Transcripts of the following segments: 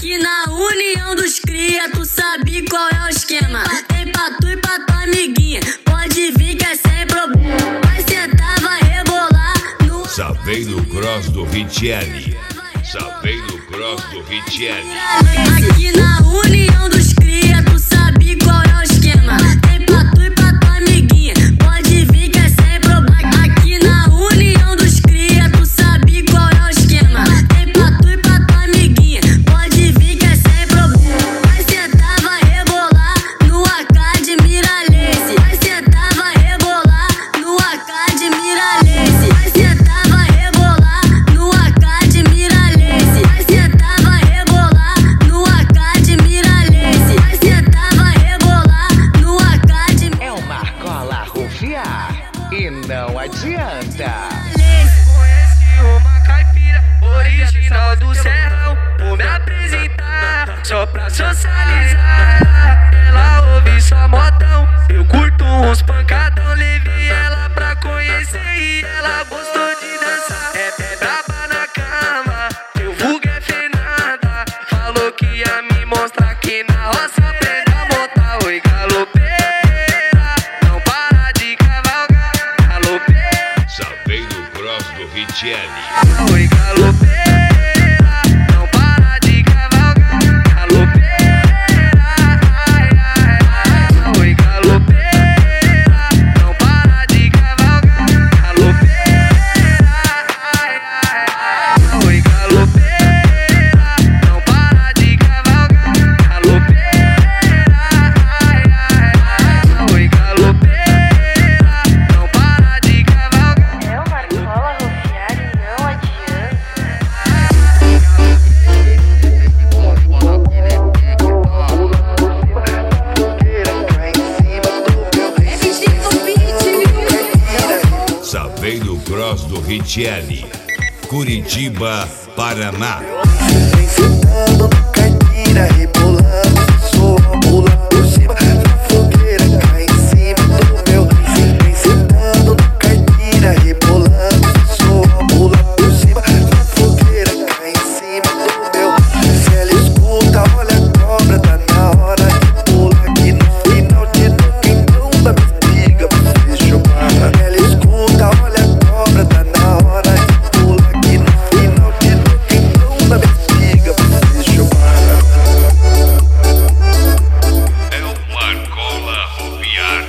Aqui na união dos cria, tu sabe qual é o esquema. Tem pra tu e pra tua amiguinha, pode vir que é sem problema. Vai sentar, vai rebolar no... Saveiro Cross do Richelli. Saveiro Cross do Richelli. Aqui na união dos cria, tu sabe qual é o esquema. Tem pra tu e pra tua amiguinha, pode vir que é sem problema. Aqui na união dos cria, tu sabe qual é o esquema. Tem pra tu e pra tua amiguinha, pode vir que é sem problema. Vai sentar, vai rebolar no AK de Miralhense. Vai sentar, vai rebolar no AK de Miralhense. Vai sentar, vai rebolar no AK de Miralhense. Vai sentar, vai rebolar no AK de Miralhense. Vai sentar, vai rebolar no AK de Miralhense. É uma cola rufiar e não adianta. Conheci uma caipira original do serrão. Vou me apresentar só pra socializar. Ela ouve só modão, eu curto uns pancadão. Levei ela pra conhecer e ela gostou de dançar. É braba na cama, teu vulgo é Fernanda. Falou que ia me mostrar que na roça aprende a botar. Oi, galopeira, não para de cavalgar. Galopeira, Saveiro Cross do Richelli. oi, galopeira, não para de cavalgar. Galopeira, ai, ai, ai. Oi, galopeira, não para de cavalgar. Galopeira, ai, ai, ai. Oi, galopeira, não para de cavalgar. Galopeira, ai, ai, ai. Oi, galopeira, não para de cavalgar. É uma cola rufiar e não adianta. Saveiro Cross do Richelli. Curitiba, Paraná. Vem sentando na caipira, rebolando, sou pula por cima, na fogueira cai em cima do meu. Vem sentando na caipira, rebolando, sou pula por cima, na fogueira cai em cima do meu. Se ela escuta, olha a cobra, tá na hora de pular aqui no final de noite, então da bexiga você chupar. Ela escuta, olha a cobra, tá na hora de pular aqui no final de noite, então da bexiga você chupar. É uma cola rufiar.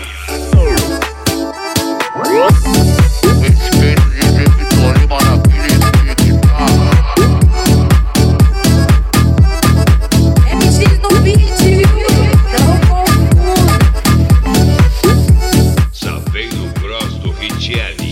MX no beat, não confundo. Saveiro Cross do Richelli.